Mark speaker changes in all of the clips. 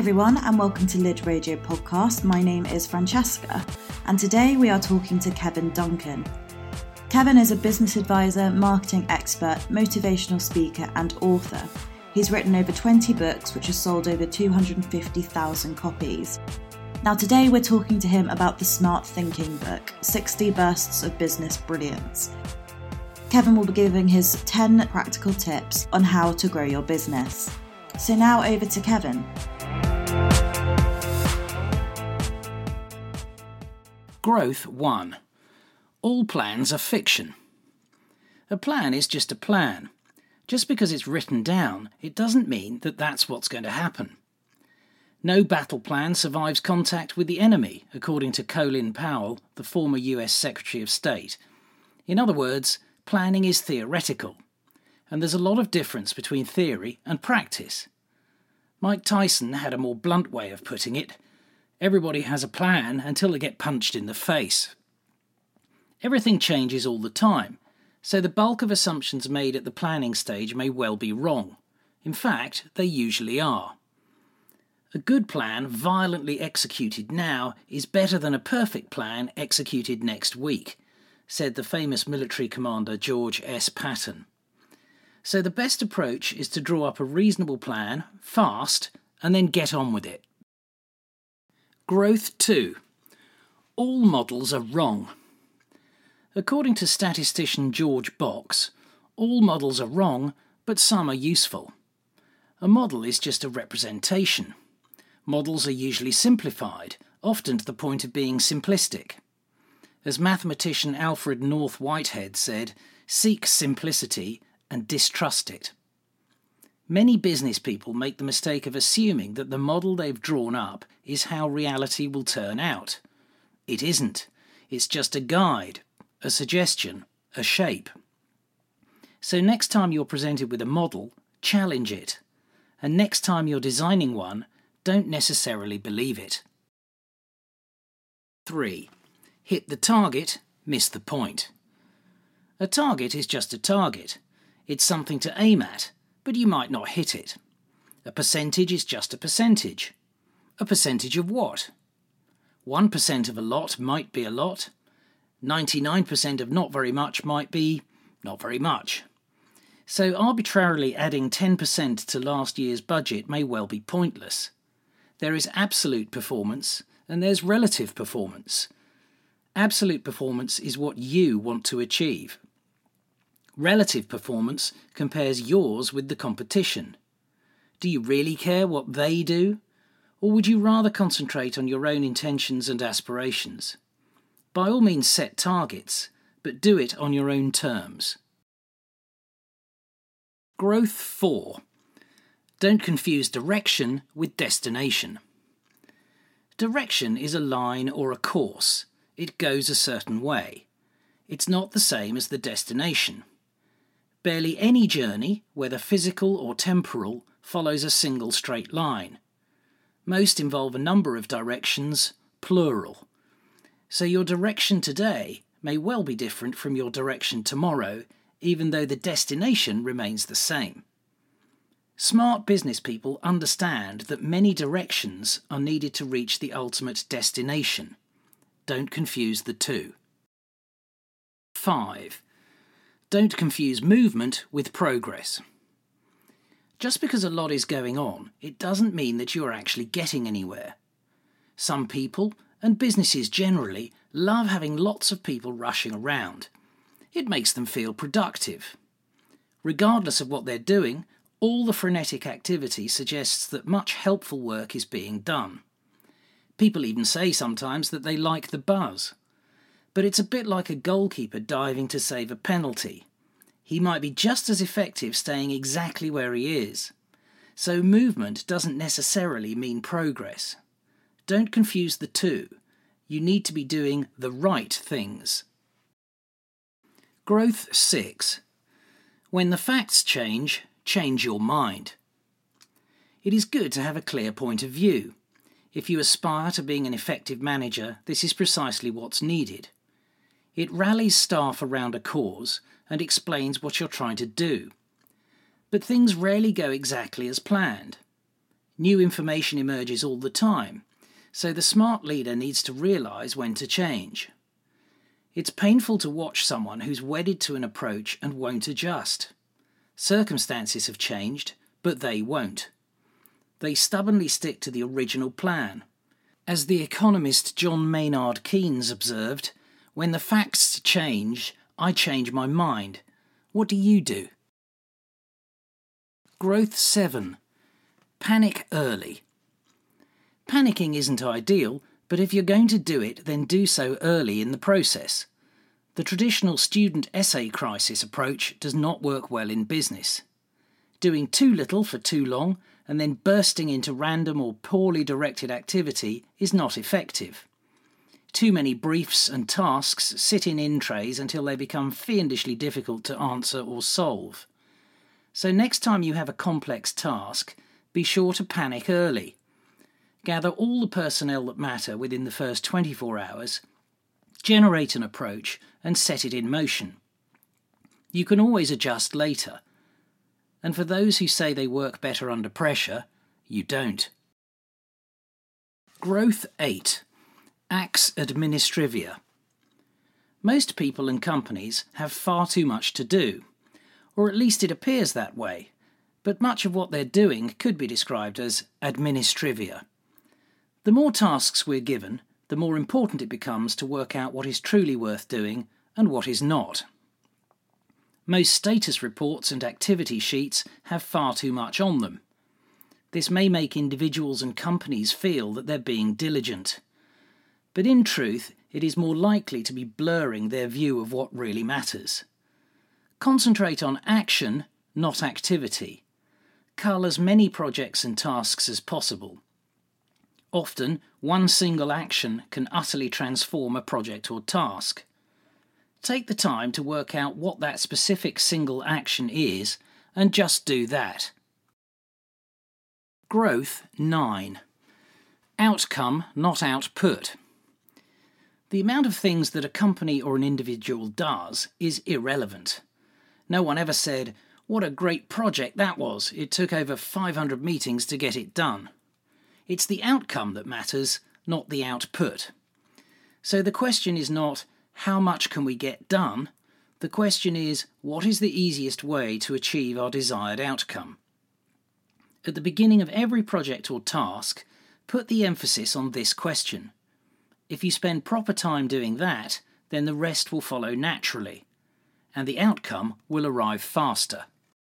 Speaker 1: everyone, and welcome to Lid Radio Podcast. My name is Francesca, and today we are talking to Kevin Duncan. Kevin is a business advisor, marketing expert, motivational speaker, and author. He's written over 20 books, which have sold over 250,000 copies. Now today we're talking to him about the Smart Thinking book, 60 Bursts of Business Brilliance. Kevin will be giving his 10 practical tips on how to grow your business. So now over to Kevin.
Speaker 2: Growth 1. All plans are fiction. A plan is just a plan. Just because it's written down, it doesn't mean that that's what's going to happen. No battle plan survives contact with the enemy, according to Colin Powell, the former US Secretary of State. In other words, planning is theoretical, and there's a lot of difference between theory and practice. Mike Tyson had a more blunt way of putting it. Everybody has a plan until they get punched in the face. Everything changes all the time, so the bulk of assumptions made at the planning stage may well be wrong. In fact, they usually are. A good plan violently executed now is better than a perfect plan executed next week, said the famous military commander George S. Patton. So the best approach is to draw up a reasonable plan, fast, and then get on with it. Growth 2. All models are wrong. According to statistician George Box, all models are wrong, but some are useful. A model is just a representation. Models are usually simplified, often to the point of being simplistic. As mathematician Alfred North Whitehead said, seek simplicity and distrust it. Many business people make the mistake of assuming that the model they've drawn up is how reality will turn out. It isn't. It's just a guide, a suggestion, a shape. So next time you're presented with a model, challenge it. And next time you're designing one, don't necessarily believe it. 3. Hit the target, miss the point. A target is just a target. It's something to aim at, but you might not hit it. A percentage is just a percentage. A percentage of what? 1% of a lot might be a lot. 99% of not very much might be not very much. So arbitrarily adding 10% to last year's budget may well be pointless. There is absolute performance and there's relative performance. Absolute performance is what you want to achieve. Relative performance compares yours with the competition. Do you really care what they do? Or would you rather concentrate on your own intentions and aspirations? By all means set targets, but do it on your own terms. Growth 4. Don't confuse direction with destination. Direction is a line or a course. It goes a certain way. It's not the same as the destination. Barely any journey, whether physical or temporal, follows a single straight line. Most involve a number of directions, plural. So your direction today may well be different from your direction tomorrow, even though the destination remains the same. Smart business people understand that many directions are needed to reach the ultimate destination. Don't confuse the two. 5. Don't confuse movement with progress. Just because a lot is going on, it doesn't mean that you're actually getting anywhere. Some people, and businesses generally, love having lots of people rushing around. It makes them feel productive. Regardless of what they're doing, all the frenetic activity suggests that much helpful work is being done. People even say sometimes that they like the buzz. But it's a bit like a goalkeeper diving to save a penalty. He might be just as effective staying exactly where he is. So movement doesn't necessarily mean progress. Don't confuse the two. You need to be doing the right things. Growth 6. When the facts change, change your mind. It is good to have a clear point of view. If you aspire to being an effective manager, this is precisely what's needed. It rallies staff around a cause and explains what you're trying to do. But things rarely go exactly as planned. New information emerges all the time, so the smart leader needs to realise when to change. It's painful to watch someone who's wedded to an approach and won't adjust. Circumstances have changed, but they won't. They stubbornly stick to the original plan. As the economist John Maynard Keynes observed, "When the facts change, I change my mind. What do you do?" Growth 7. Panic early. Panicking isn't ideal, but if you're going to do it, then do so early in the process. The traditional student essay crisis approach does not work well in business. Doing too little for too long and then bursting into random or poorly directed activity is not effective. Too many briefs and tasks sit in trays until they become fiendishly difficult to answer or solve. So next time you have a complex task, be sure to panic early. Gather all the personnel that matter within the first 24 hours, generate an approach and set it in motion. You can always adjust later. And for those who say they work better under pressure, you don't. Growth 8. Ax administrivia. Most people and companies have far too much to do, or at least it appears that way, but much of what they're doing could be described as administrivia. The more tasks we're given, the more important it becomes to work out what is truly worth doing and what is not. Most status reports and activity sheets have far too much on them. This may make individuals and companies feel that they're being diligent. But in truth, it is more likely to be blurring their view of what really matters. Concentrate on action, not activity. Cull as many projects and tasks as possible. Often, one single action can utterly transform a project or task. Take the time to work out what that specific single action is and just do that. Growth 9. Outcome, not output. The amount of things that a company or an individual does is irrelevant. No one ever said, "What a great project that was. It took over 500 meetings to get it done." It's the outcome that matters, not the output. So the question is not, how much can we get done? The question is, what is the easiest way to achieve our desired outcome? At the beginning of every project or task, put the emphasis on this question. If you spend proper time doing that, then the rest will follow naturally, and the outcome will arrive faster.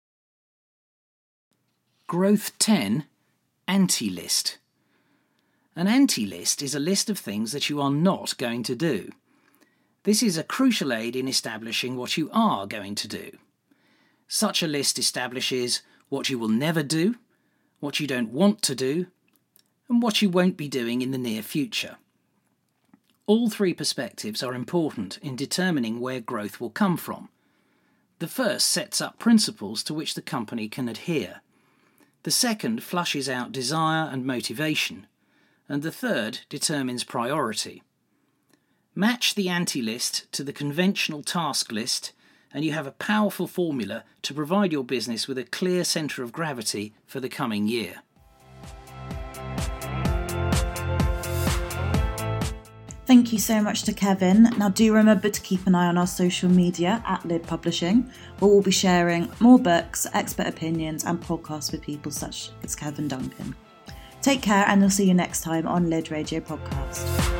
Speaker 2: Growth 10. Anti-list. An anti-list is a list of things that you are not going to do. This is a crucial aid in establishing what you are going to do. Such a list establishes what you will never do, what you don't want to do, and what you won't be doing in the near future. All three perspectives are important in determining where growth will come from. The first sets up principles to which the company can adhere. The second flushes out desire and motivation, and the third determines priority. Match the anti-list to the conventional task list, and you have a powerful formula to provide your business with a clear centre of gravity for the coming year.
Speaker 1: Thank you so much to Kevin. Now do remember to keep an eye on our social media at Lid Publishing, where we'll be sharing more books, expert opinions and podcasts with people such as Kevin Duncan. Take care and we'll see you next time on Lid Radio Podcast.